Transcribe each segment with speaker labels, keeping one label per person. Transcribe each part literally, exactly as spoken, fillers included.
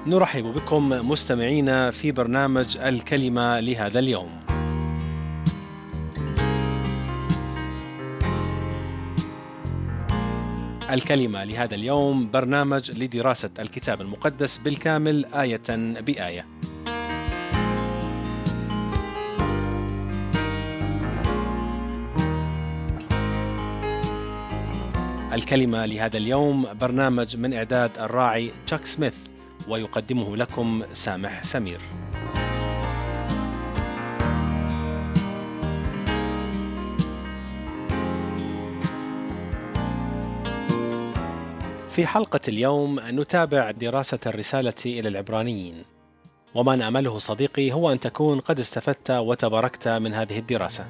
Speaker 1: نرحب بكم مستمعينا في برنامج الكلمة لهذا اليوم. الكلمة لهذا اليوم برنامج لدراسة الكتاب المقدس بالكامل آية بآية. الكلمة لهذا اليوم برنامج من إعداد الراعي تشاك سميث، ويقدمه لكم سامح سمير. في حلقة اليوم نتابع دراسة الرسالة إلى العبرانيين، وما نأمله صديقي هو أن تكون قد استفدت وتباركت من هذه الدراسة.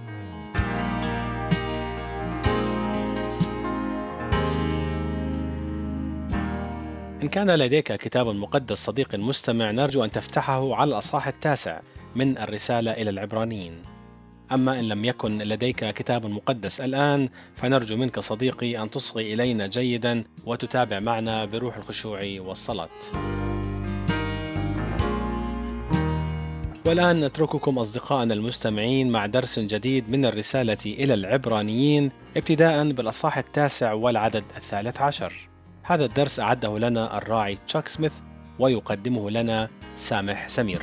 Speaker 1: إن كان لديك كتاب مقدس صديق المستمع، نرجو أن تفتحه على الأصحاح التاسع من الرسالة إلى العبرانيين. أما إن لم يكن لديك كتاب مقدس الآن، فنرجو منك صديقي أن تصغي إلينا جيدا وتتابع معنا بروح الخشوع والصلاة. والآن نترككم أصدقائنا المستمعين مع درس جديد من الرسالة إلى العبرانيين، ابتداء بالأصحاح التاسع والعدد الثالث عشر. هذا الدرس أعده لنا الراعي تشاك سميث، ويقدمه لنا سامح سمير.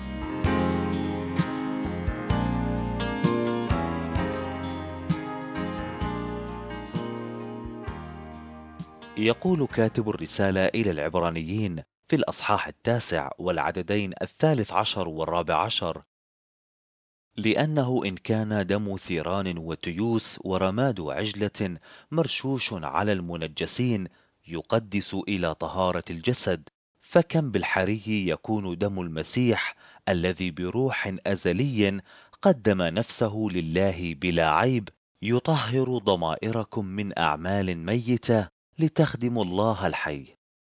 Speaker 2: يقول كاتب الرسالة إلى العبرانيين في الأصحاح التاسع والعددين الثالث عشر والرابع عشر: لأنه إن كان دم ثيران وتيوس ورماد عجلة مرشوش على المنجسين يقدس إلى طهارة الجسد، فكم بالحري يكون دم المسيح الذي بروح أزلي قدم نفسه لله بلا عيب يطهر ضمائركم من أعمال ميتة لتخدموا الله الحي.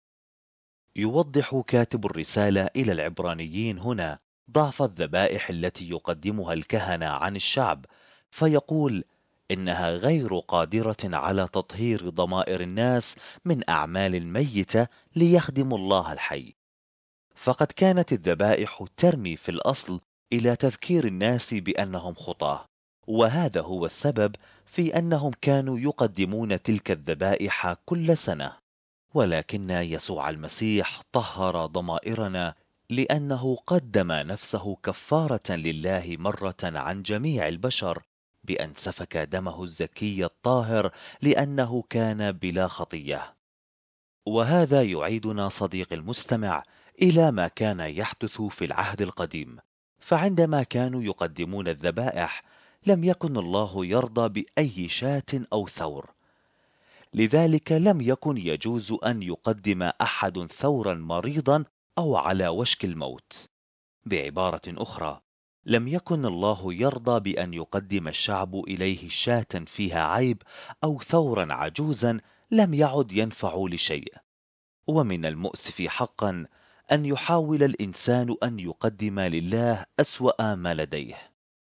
Speaker 2: يوضح كاتب الرسالة إلى العبرانيين هنا ضعف الذبائح التي يقدمها الكهنة عن الشعب، فيقول إنها غير قادرة على تطهير ضمائر الناس من أعمال ميتة ليخدموا الله الحي. فقد كانت الذبائح ترمي في الأصل إلى تذكير الناس بأنهم خطاة، وهذا هو السبب في أنهم كانوا يقدمون تلك الذبائح كل سنة. ولكن يسوع المسيح طهر ضمائرنا لأنه قدم نفسه كفارة لله مرة عن جميع البشر بأن سفك دمه الزكي الطاهر لأنه كان بلا خطية. وهذا يعيدنا صديق المستمع إلى ما كان يحدث في العهد القديم، فعندما كانوا يقدمون الذبائح لم يكن الله يرضى بأي شاة أو ثور، لذلك لم يكن يجوز أن يقدم أحد ثورا مريضا أو على وشك الموت. بعبارة أخرى، لم يكن الله يرضى بأن يقدم الشعب إليه شاة فيها عيب أو ثورا عجوزا لم يعد ينفع لشيء. ومن المؤسف حقا أن يحاول الإنسان أن يقدم لله أسوأ ما لديه.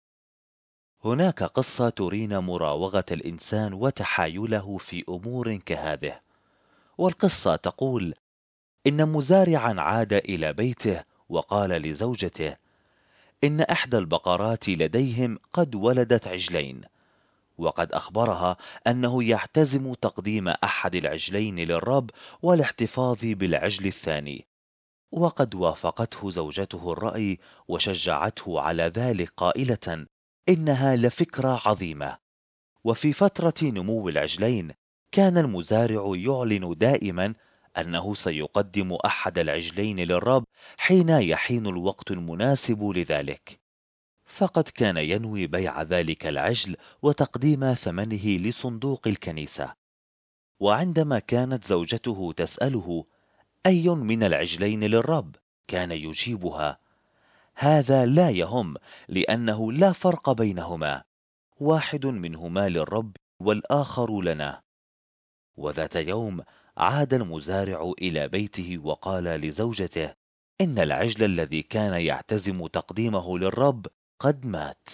Speaker 2: هناك قصة ترينا مراوغة الإنسان وتحايله في أمور كهذه. والقصة تقول إن مزارعا عاد إلى بيته وقال لزوجته إن إحدى البقرات لديهم قد ولدت عجلين، وقد أخبرها أنه يعتزم تقديم أحد العجلين للرب والاحتفاظ بالعجل الثاني. وقد وافقته زوجته الرأي وشجعته على ذلك قائلة إنها لفكرة عظيمة. وفي فترة نمو العجلين كان المزارع يعلن دائما أنه سيقدم أحد العجلين للرب حين يحين الوقت المناسب لذلك. فقد كان ينوي بيع ذلك العجل وتقديم ثمنه لصندوق الكنيسة. وعندما كانت زوجته تسأله أي من العجلين للرب، كان يجيبها هذا لا يهم، لأنه لا فرق بينهما، واحد منهما للرب والآخر لنا. وذات يوم عاد المزارع إلى بيته وقال لزوجته إن العجل الذي كان يعتزم تقديمه للرب قد مات.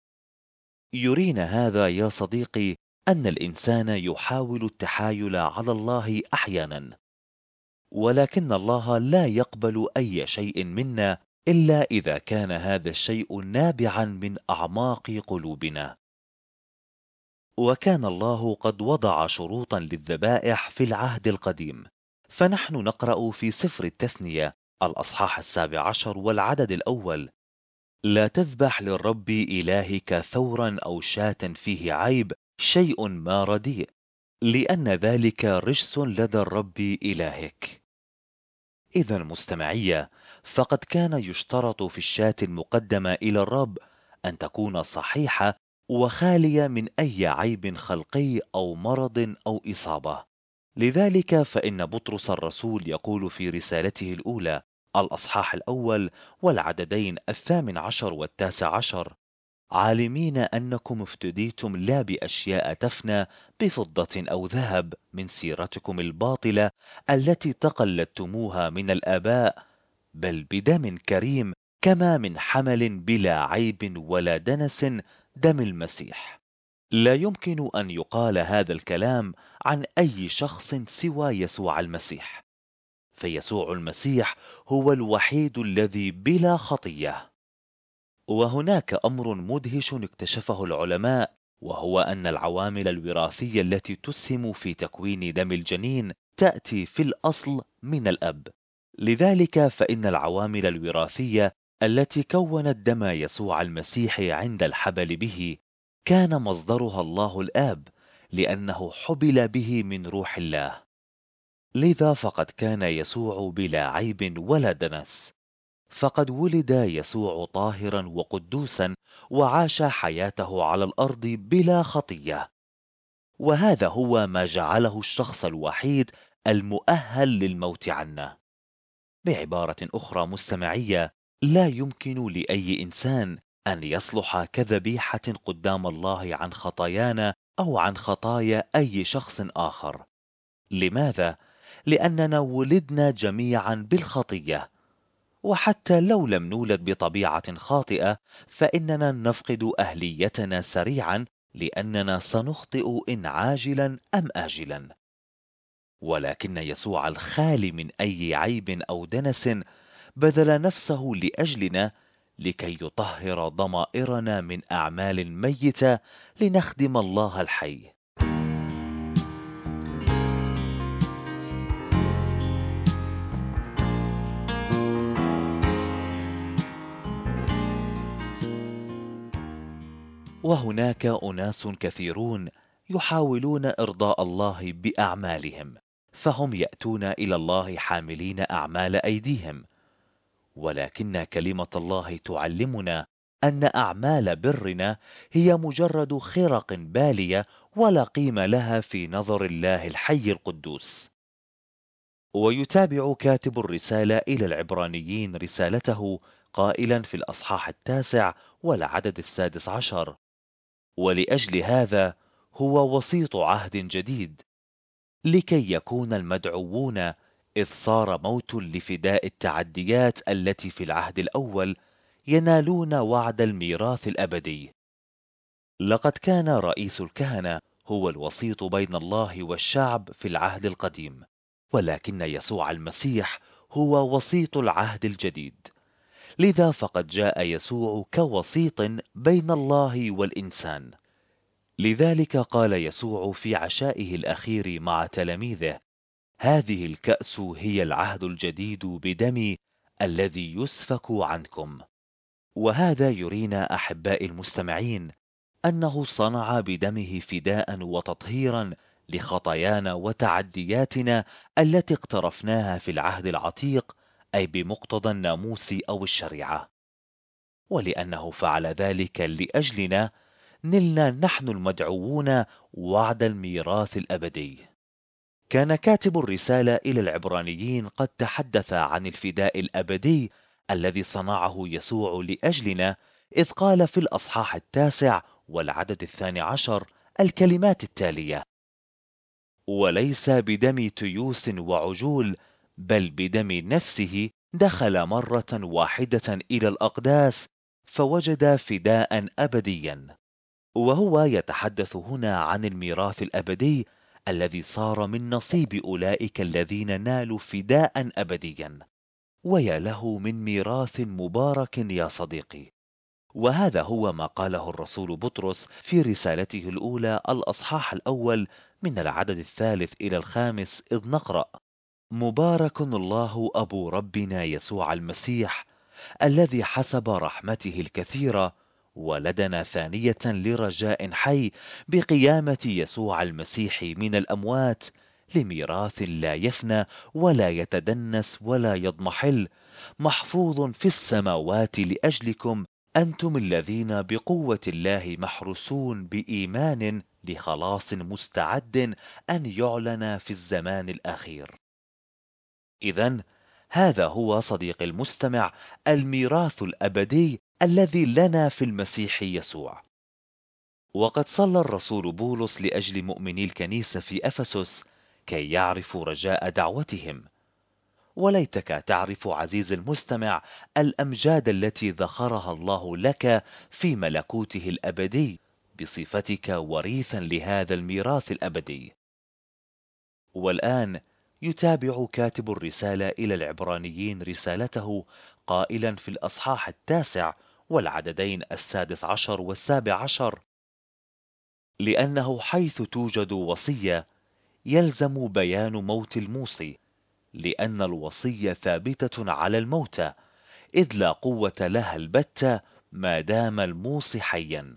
Speaker 2: يرينا هذا يا صديقي أن الإنسان يحاول التحايل على الله أحيانا، ولكن الله لا يقبل أي شيء منا إلا إذا كان هذا الشيء نابعا من أعماق قلوبنا. وكان الله قد وضع شروطا للذبائح في العهد القديم، فنحن نقرأ في سفر التثنية الأصحاح السابع عشر والعدد الأول: لا تذبح للرب إلهك ثورا أو شاة فيه عيب شيء ما رديء، لأن ذلك رجس لدى الرب إلهك. إذا مستمعية، فقد كان يشترط في الشاة المقدمة إلى الرب أن تكون صحيحة وخالية من أي عيب خلقي أو مرض أو إصابة. لذلك فإن بطرس الرسول يقول في رسالته الأولى الأصحاح الأول والعددين الثامن عشر والتاسع عشر: عالمين أنكم افتديتم لا بأشياء تفنى بفضة أو ذهب من سيرتكم الباطلة التي تقلدتموها من الآباء، بل بدم كريم كما من حمل بلا عيب ولا دنس، دم المسيح. لا يمكن أن يقال هذا الكلام عن أي شخص سوى يسوع المسيح، فيسوع المسيح هو الوحيد الذي بلا خطية. وهناك أمر مدهش اكتشفه العلماء، وهو أن العوامل الوراثية التي تسهم في تكوين دم الجنين تأتي في الأصل من الأب. لذلك فإن العوامل الوراثية التي كونت دم يسوع المسيح عند الحبل به كان مصدرها الله الآب، لأنه حبل به من روح الله. لذا فقد كان يسوع بلا عيب ولا دنس، فقد ولد يسوع طاهرا وقدوسا وعاش حياته على الأرض بلا خطية، وهذا هو ما جعله الشخص الوحيد المؤهل للموت عنا. بعبارة أخرى مستمعية، لا يمكن لأي إنسان أن يصلح كذبيحة قدام الله عن خطايانا أو عن خطايا أي شخص آخر. لماذا؟ لأننا ولدنا جميعا بالخطية، وحتى لو لم نولد بطبيعة خاطئة فإننا نفقد أهليتنا سريعا، لأننا سنخطئ إن عاجلا أم آجلا. ولكن يسوع الخالي من أي عيب أو دنس بذل نفسه لأجلنا لكي يطهر ضمائرنا من أعمال ميتة لنخدم الله الحي. وهناك أناس كثيرون يحاولون إرضاء الله بأعمالهم، فهم يأتون إلى الله حاملين أعمال أيديهم، ولكن كلمة الله تعلمنا أن أعمال برنا هي مجرد خرق بالية ولا قيمة لها في نظر الله الحي القدوس. ويتابع كاتب الرسالة إلى العبرانيين رسالته قائلا في الأصحاح التاسع والعدد السادس عشر: ولأجل هذا هو وسيط عهد جديد، لكي يكون المدعوون إذ صار موت لفداء التعديات التي في العهد الأول ينالون وعد الميراث الأبدي. لقد كان رئيس الكهنة هو الوسيط بين الله والشعب في العهد القديم، ولكن يسوع المسيح هو وسيط العهد الجديد. لذا فقد جاء يسوع كوسيط بين الله والإنسان. لذلك قال يسوع في عشائه الأخير مع تلاميذه: هذه الكأس هي العهد الجديد بدمي الذي يسفك عنكم. وهذا يرينا أحباء المستمعين أنه صنع بدمه فداء وتطهيرا لخطايانا وتعدياتنا التي اقترفناها في العهد العتيق، أي بمقتضى الناموس أو الشريعة. ولأنه فعل ذلك لأجلنا نلنا نحن المدعوون وعد الميراث الأبدي. كان كاتب الرسالة إلى العبرانيين قد تحدث عن الفداء الأبدي الذي صنعه يسوع لأجلنا، إذ قال في الأصحاح التاسع والعدد الثاني عشر الكلمات التالية: وليس بدم تيوس وعجول، بل بدم نفسه دخل مرة واحدة إلى الأقداس فوجد فداء أبديا. وهو يتحدث هنا عن الميراث الأبدي الذي صار من نصيب أولئك الذين نالوا فداء أبديا. ويا له من ميراث مبارك يا صديقي. وهذا هو ما قاله الرسول بطرس في رسالته الأولى الأصحاح الأول من العدد الثالث إلى الخامس، إذ نقرأ: مبارك الله أبو ربنا يسوع المسيح، الذي حسب رحمته الكثيرة ولدنا ثانية لرجاء حي بقيامة يسوع المسيح من الأموات، لميراث لا يفنى ولا يتدنس ولا يضمحل، محفوظ في السماوات لأجلكم أنتم الذين بقوة الله محروسون بإيمان لخلاص مستعد أن يعلن في الزمان الأخير. إذن هذا هو صديقي المستمع الميراث الأبدي الذي لنا في المسيح يسوع. وقد صلى الرسول بولس لأجل مؤمني الكنيسة في أفسس كي يعرفوا رجاء دعوتهم. وليتك تعرف عزيزي المستمع الأمجاد التي ذخرها الله لك في ملكوته الأبدي بصفتك وريثا لهذا الميراث الأبدي. والآن يتابع كاتب الرسالة إلى العبرانيين رسالته قائلا في الأصحاح التاسع والعددين السادس عشر والسابع عشر: لأنه حيث توجد وصية يلزم بيان موت الموصي، لأن الوصية ثابتة على الموتى، إذ لا قوة لها البتة ما دام الموصي حيا.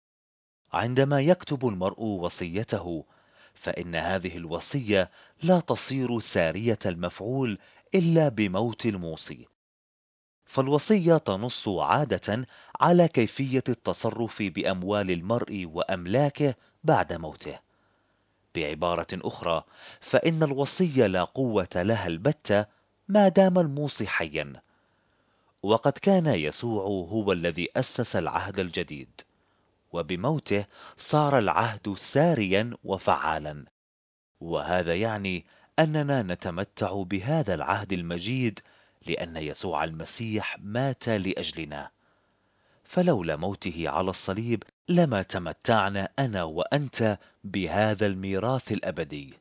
Speaker 2: عندما يكتب المرء وصيته فإن هذه الوصية لا تصير سارية المفعول إلا بموت الموصي. فالوصية تنص عادة على كيفية التصرف بأموال المرء وأملاكه بعد موته. بعبارة أخرى، فإن الوصية لا قوة لها البتة ما دام الموصي حيا. وقد كان يسوع هو الذي أسس العهد الجديد، وبموته صار العهد ساريا وفعالا. وهذا يعني أننا نتمتع بهذا العهد المجيد لأن يسوع المسيح مات لأجلنا. فلولا موته على الصليب لما تمتعنا أنا وأنت بهذا الميراث الأبدي.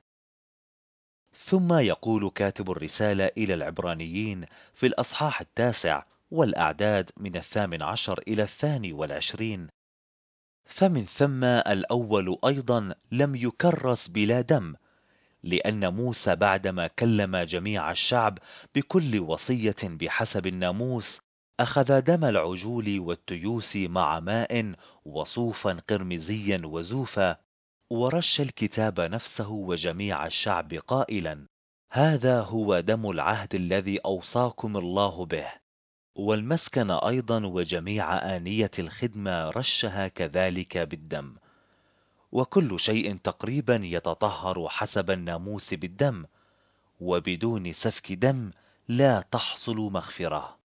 Speaker 2: ثم يقول كاتب الرسالة إلى العبرانيين في الأصحاح التاسع والأعداد من الثامن عشر إلى الثاني والعشرين: فمن ثم الأول أيضا لم يكرس بلا دم، لأن موسى بعدما كلم جميع الشعب بكل وصية بحسب الناموس أخذ دم العجول والتيوس مع ماء وصوفا قرمزيا وزوفا، ورش الكتاب نفسه وجميع الشعب قائلا: هذا هو دم العهد الذي أوصاكم الله به. والمسكن أيضا وجميع آنية الخدمة رشها كذلك بالدم. وكل شيء تقريبا يتطهر حسب الناموس بالدم، وبدون سفك دم لا تحصل مغفرة.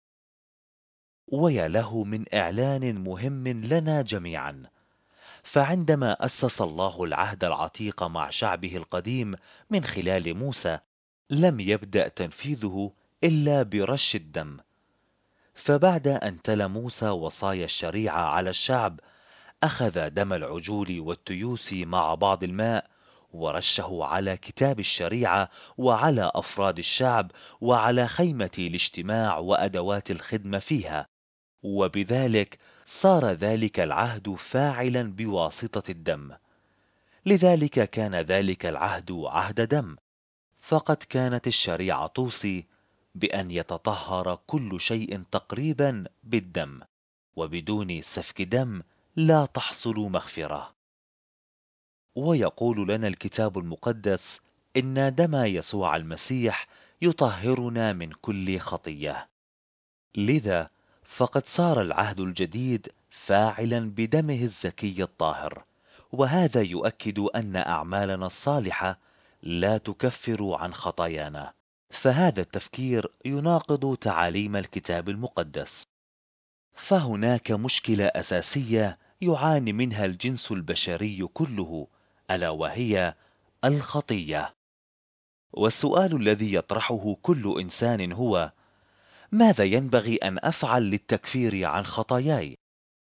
Speaker 2: ويا له من إعلان مهم لنا جميعا. فعندما أسس الله العهد العتيق مع شعبه القديم من خلال موسى، لم يبدأ تنفيذه إلا برش الدم. فبعد أن تلا موسى وصايا الشريعة على الشعب، أخذ دم العجول والتيوس مع بعض الماء ورشه على كتاب الشريعة وعلى أفراد الشعب وعلى خيمة الاجتماع وأدوات الخدمة فيها، وبذلك صار ذلك العهد فاعلا بواسطة الدم. لذلك كان ذلك العهد عهد دم، فقد كانت الشريعة توصي بأن يتطهر كل شيء تقريبا بالدم، وبدون سفك دم لا تحصل مغفرة. ويقول لنا الكتاب المقدس إن دم يسوع المسيح يطهرنا من كل خطية. لذا فقد صار العهد الجديد فاعلا بدمه الزكي الطاهر، وهذا يؤكد أن أعمالنا الصالحة لا تكفر عن خطايانا. فهذا التفكير يناقض تعاليم الكتاب المقدس. فهناك مشكلة أساسية يعاني منها الجنس البشري كله، ألا وهي الخطية. والسؤال الذي يطرحه كل إنسان هو: ماذا ينبغي أن أفعل للتكفير عن خطاياي؟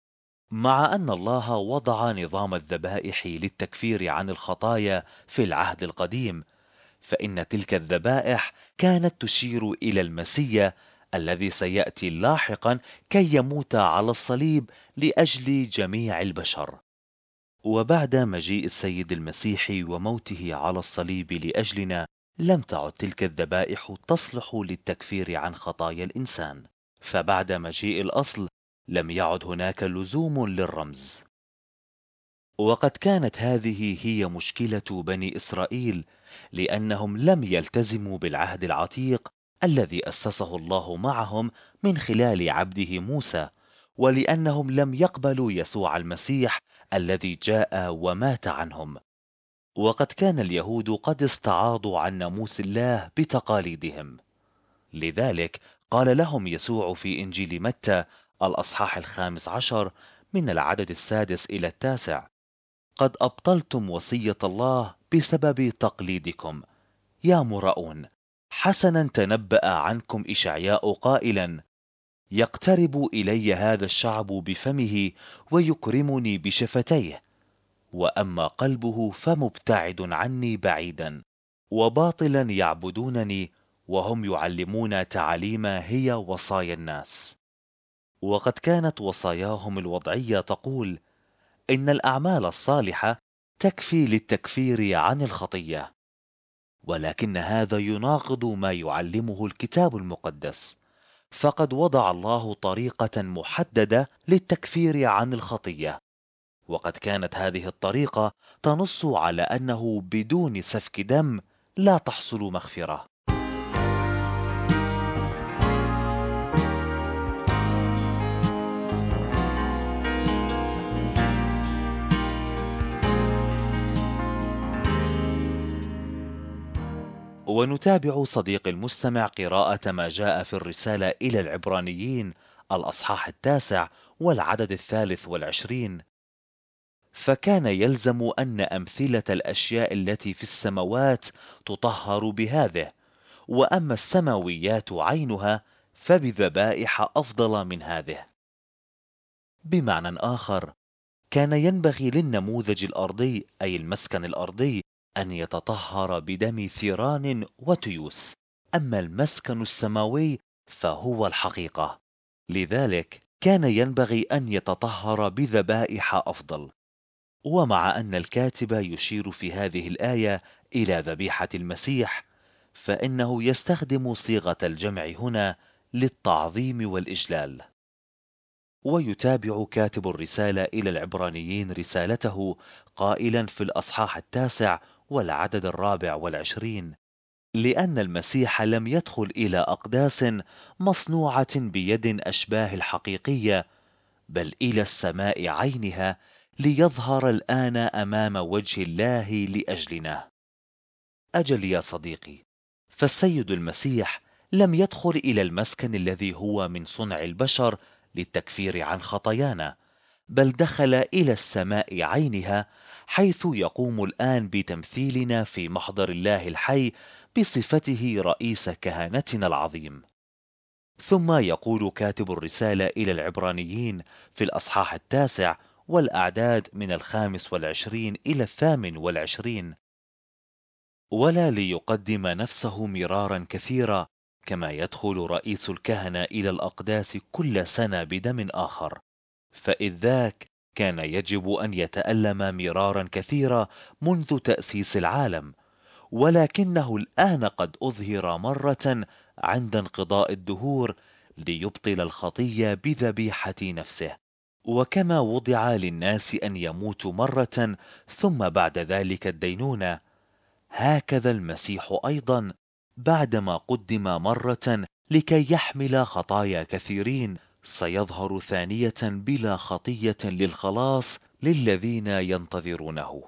Speaker 2: مع أن الله وضع نظام الذبائح للتكفير عن الخطايا في العهد القديم، فإن تلك الذبائح كانت تشير إلى المسيا الذي سيأتي لاحقا كي يموت على الصليب لأجل جميع البشر. وبعد مجيء السيد المسيح وموته على الصليب لأجلنا، لم تعد تلك الذبائح تصلح للتكفير عن خطايا الإنسان، فبعد مجيء الأصل لم يعد هناك لزوم للرمز. وقد كانت هذه هي مشكلة بني إسرائيل، لأنهم لم يلتزموا بالعهد العتيق الذي أسسه الله معهم من خلال عبده موسى، ولأنهم لم يقبلوا يسوع المسيح الذي جاء ومات عنهم. وقد كان اليهود قد استعاضوا عن ناموس الله بتقاليدهم، لذلك قال لهم يسوع في إنجيل متى الأصحاح الخامس عشر من العدد السادس إلى التاسع: قد أبطلتم وصية الله بسبب تقليدكم يا مرؤون. حسنا تنبأ عنكم إشعياء قائلا: يقترب إلي هذا الشعب بفمه ويكرمني بشفتيه، وأما قلبه فمبتعد عني بعيدا، وباطلا يعبدونني وهم يعلمون تعاليم هي وصايا الناس. وقد كانت وصاياهم الوضعية تقول إن الأعمال الصالحة تكفي للتكفير عن الخطية، ولكن هذا يناقض ما يعلمه الكتاب المقدس، فقد وضع الله طريقة محددة للتكفير عن الخطية، وقد كانت هذه الطريقة تنص على أنه بدون سفك دم لا تحصل مغفرة. ونتابع صديق المستمع قراءة ما جاء في الرسالة إلى العبرانيين الأصحاح التاسع والعدد الثالث والعشرين: فكان يلزم أن أمثلة الأشياء التي في السماوات تطهر بهذه، وأما السماويات عينها فبذبائح أفضل من هذه. بمعنى آخر، كان ينبغي للنموذج الأرضي أي المسكن الأرضي أن يتطهر بدم ثيران وتيوس، أما المسكن السماوي فهو الحقيقة، لذلك كان ينبغي أن يتطهر بذبائح أفضل. ومع أن الكاتب يشير في هذه الآية إلى ذبيحة المسيح، فإنه يستخدم صيغة الجمع هنا للتعظيم والإجلال. ويتابع كاتب الرسالة إلى العبرانيين رسالته قائلا في الأصحاح التاسع والعدد الرابع والعشرين: لأن المسيح لم يدخل إلى أقداس مصنوعة بيد أشباه الحقيقية، بل إلى السماء عينها، ليظهر الآن أمام وجه الله لأجلنا. أجل يا صديقي، فالسيد المسيح لم يدخل إلى المسكن الذي هو من صنع البشر للتكفير عن خطايانا، بل دخل إلى السماء عينها، حيث يقوم الآن بتمثيلنا في محضر الله الحي بصفته رئيس كهنتنا العظيم. ثم يقول كاتب الرسالة إلى العبرانيين في الأصحاح التاسع والأعداد من الخامس والعشرين إلى الثامن والعشرين: ولا ليقدم نفسه مرارا كثيرا كما يدخل رئيس الكهنة إلى الأقداس كل سنة بدم آخر، فإذ ذاك كان يجب أن يتألم مرارا كثيرا منذ تأسيس العالم، ولكنه الآن قد أظهر مرة عند انقضاء الدهور ليبطل الخطية بذبيحة نفسه. وكما وضع للناس أن يموتوا مرة ثم بعد ذلك الدينونة، هكذا المسيح أيضا بعدما قدم مرة لكي يحمل خطايا كثيرين سيظهر ثانية بلا خطية للخلاص للذين ينتظرونه.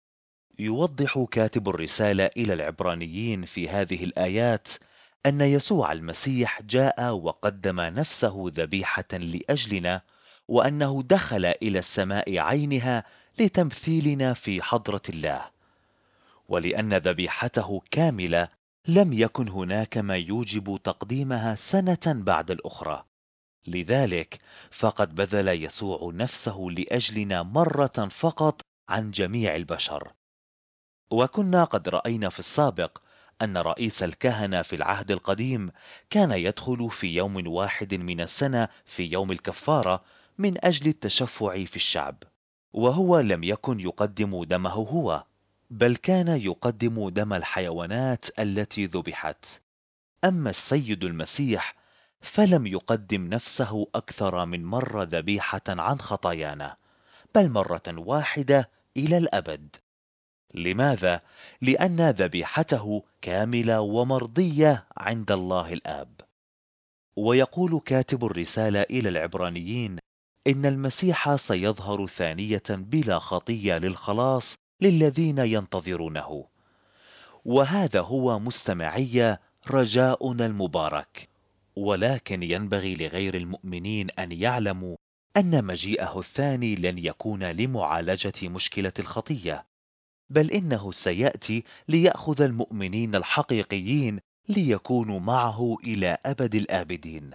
Speaker 2: يوضح كاتب الرسالة إلى العبرانيين في هذه الآيات أن يسوع المسيح جاء وقدم نفسه ذبيحة لأجلنا، وأنه دخل إلى السماء عينها لتمثيلنا في حضرة الله. ولأن ذبيحته كاملة، لم يكن هناك ما يوجب تقديمها سنة بعد الأخرى، لذلك فقد بذل يسوع نفسه لأجلنا مرة فقط عن جميع البشر. وكنا قد رأينا في السابق أن رئيس الكهنة في العهد القديم كان يدخل في يوم واحد من السنة في يوم الكفارة من أجل التشفع في الشعب، وهو لم يكن يقدم دمه هو، بل كان يقدم دم الحيوانات التي ذبحت. أما السيد المسيح فلم يقدم نفسه أكثر من مرة ذبيحة عن خطايانا، بل مرة واحدة إلى الأبد. لماذا؟ لأن ذبيحته كاملة ومرضية عند الله الآب. ويقول كاتب الرسالة إلى العبرانيين إن المسيح سيظهر ثانية بلا خطية للخلاص للذين ينتظرونه. وهذا هو مستمعي رجاؤنا المبارك. ولكن ينبغي لغير المؤمنين أن يعلموا أن مجيئه الثاني لن يكون لمعالجة مشكلة الخطية، بل إنه سيأتي ليأخذ المؤمنين الحقيقيين ليكونوا معه إلى أبد الآبدين.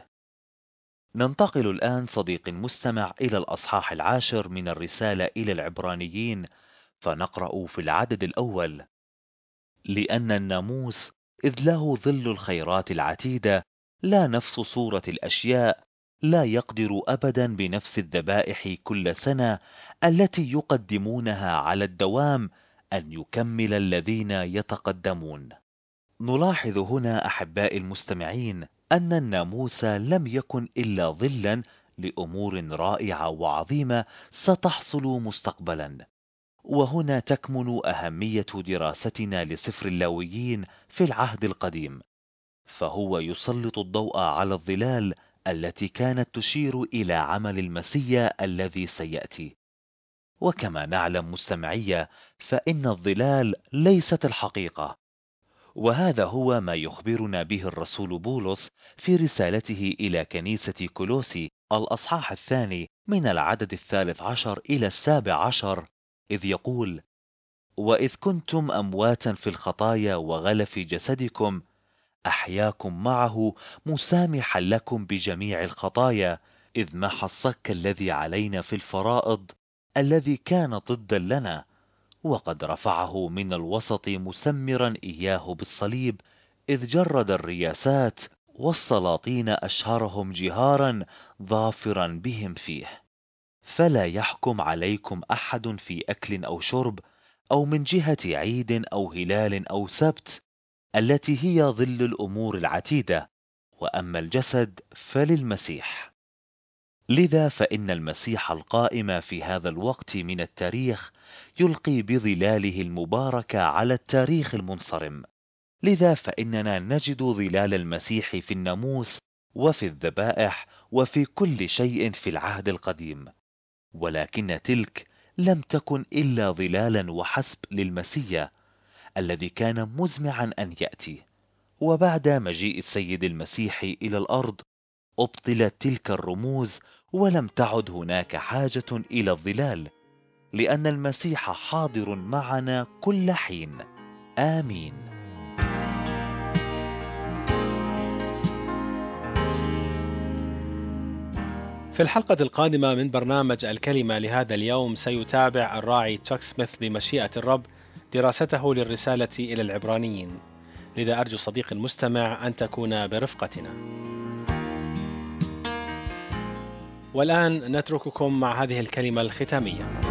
Speaker 2: ننتقل الآن صديقي المستمع إلى الأصحاح العاشر من الرسالة إلى العبرانيين، فنقرأ في العدد الأول: لأن الناموس إذ له ظل الخيرات العتيدة لا نفس صورة الأشياء لا يقدر أبدا بنفس الذبائح كل سنة التي يقدمونها على الدوام أن يكمل الذين يتقدمون. نلاحظ هنا أحباء المستمعين أن الناموس لم يكن إلا ظلا لأمور رائعة وعظيمة ستحصل مستقبلا. وهنا تكمن أهمية دراستنا لسفر اللاويين في العهد القديم، فهو يسلط الضوء على الظلال التي كانت تشير إلى عمل المسيا الذي سيأتي. وكما نعلم مستمعية فإن الظلال ليست الحقيقة، وهذا هو ما يخبرنا به الرسول بولس في رسالته إلى كنيسة كولوسي الأصحاح الثاني من العدد الثالث عشر إلى السابع عشر، إذ يقول: وإذ كنتم أمواتا في الخطايا وغلف جسدكم أحياكم معه مسامحا لكم بجميع الخطايا، إذ محى الصك الذي علينا في الفرائض الذي كان ضدا لنا، وقد رفعه من الوسط مسمرا إياه بالصليب، إذ جرد الرياسات والسلاطين أشهرهم جهارا ظافرا بهم فيه. فلا يحكم عليكم أحد في أكل أو شرب أو من جهة عيد أو هلال أو سبت التي هي ظل الأمور العتيدة، وأما الجسد فللمسيح. لذا فإن المسيح القائم في هذا الوقت من التاريخ يلقي بظلاله المباركة على التاريخ المنصرم. لذا فإننا نجد ظلال المسيح في الناموس وفي الذبائح وفي كل شيء في العهد القديم، ولكن تلك لم تكن إلا ظلالا وحسب للمسيا الذي كان مزمعا أن يأتي. وبعد مجيء السيد المسيح إلى الأرض أبطلت تلك الرموز، ولم تعد هناك حاجة إلى الظلال، لأن المسيح حاضر معنا كل حين. آمين.
Speaker 1: في الحلقة القادمة من برنامج الكلمة لهذا اليوم سيتابع الراعي تشاك سميث بمشيئة الرب دراسته للرسالة إلى العبرانيين، لذا أرجو صديقي المستمع أن تكون برفقتنا. والآن نترككم مع هذه الكلمة الختامية.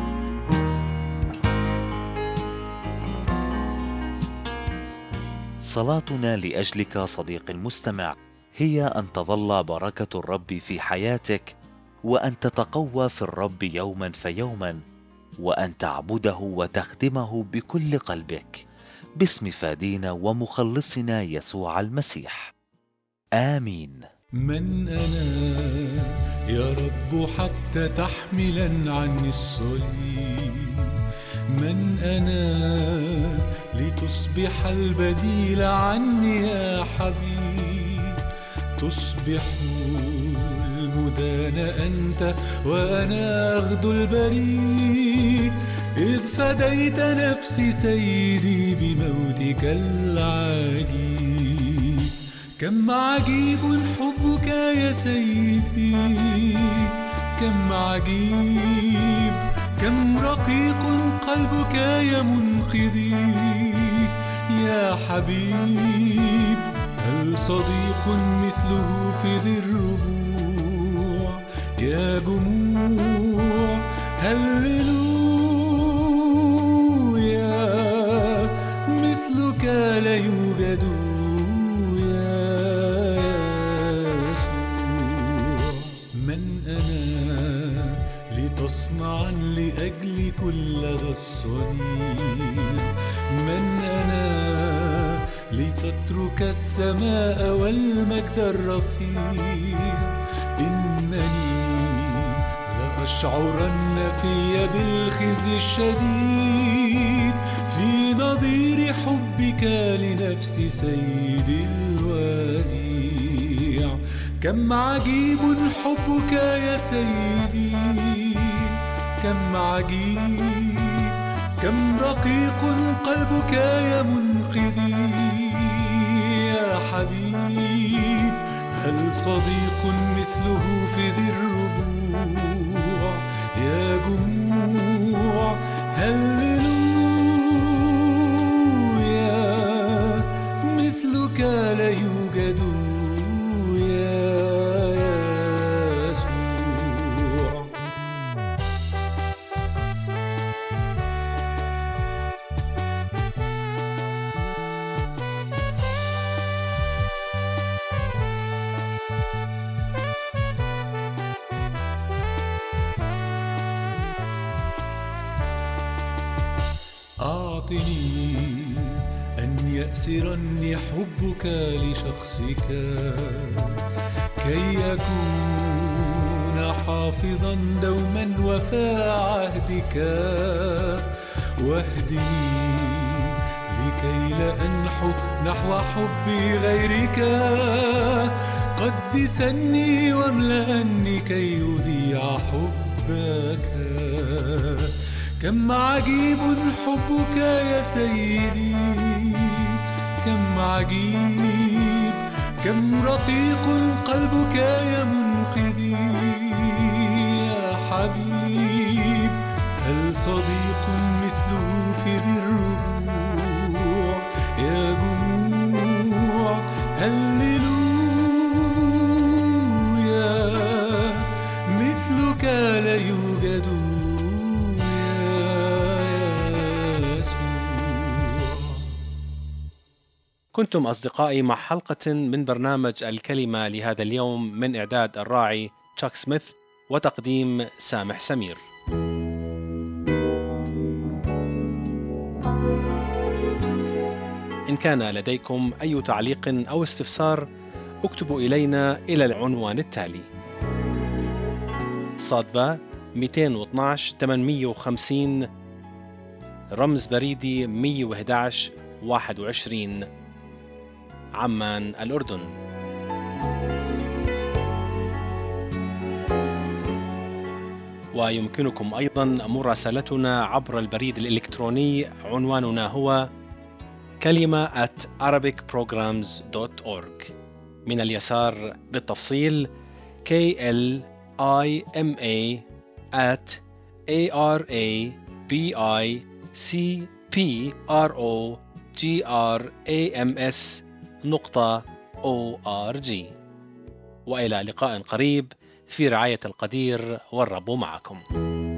Speaker 2: صلاتنا لأجلك صديقي المستمع هي أن تظل بركة الرب في حياتك، وأن تتقوى في الرب يوما فيوما، وأن تعبده وتخدمه بكل قلبك، باسم فادينا ومخلصنا يسوع المسيح. آمين.
Speaker 3: من أنا يا رب حتى تحملا عني الصليب؟ من أنا لتصبح البديل عني يا حبيب؟ تصبح المدان أنت وأنا أغدو البريء، إذ فديت نفسي سيدي بموتك العالي. كم عجيب حبك يا سيدي، كم عجيب، كم رقيق قلبك يا منقذي يا حبيب. هل صديق مثله في ذي الربوع يا جموع؟ هللويا، مثلك لا يوجد يا يسوع. من أنا لتصنعا لأجل كل ذا الصليب؟ من أنا لتترك السماء والمجد الرفيع؟ إنني لأشعرن في بالخزي الشديد في نظير حبك لنفس سيدي الوديع. كم عجيب حبك يا سيدي، كم عجيب، كم رقيق قلبك يا منقذي يا حبيب. هل صديق مثله في ذي الربوع يا جموع؟ هللويا، مثلك لا يوجد يا يسوع. أعطني أن يأسرني حبك لشخصك، كي أكون حافظا دوما وفاء عهدك. واهدني لكي لا أنحو نحو حب غيرك، قدسني واملأني كي يذيع حبك. كم عجيب حبك يا سيدي، كم عجيب، كم رقيق قلبك يا منقذي يا حبيب. هل صديق مثله في ذي الربوع يا جموع؟ هللويا، مثلك لا يوجد
Speaker 1: كنتم أصدقائي مع حلقة من برنامج الكلمة لهذا اليوم من إعداد الراعي تشاك سميث وتقديم سامح سمير. إن كان لديكم أي تعليق أو استفسار اكتبوا إلينا إلى العنوان التالي: صادبة مئتين واثني عشر ثمانمئة وخمسين، رمز بريدي مئة وأحد عشر واحد وعشرين، عمان الأردن. ويمكنكم أيضا مراسلتنا عبر البريد الإلكتروني، عنواننا هو كلمة at arabic programs dot org. من اليسار بالتفصيل K L I M A at A R A B I C P R O G R A M S نقطة أو آر جي. وإلى لقاء قريب في رعاية القدير، والرب معكم.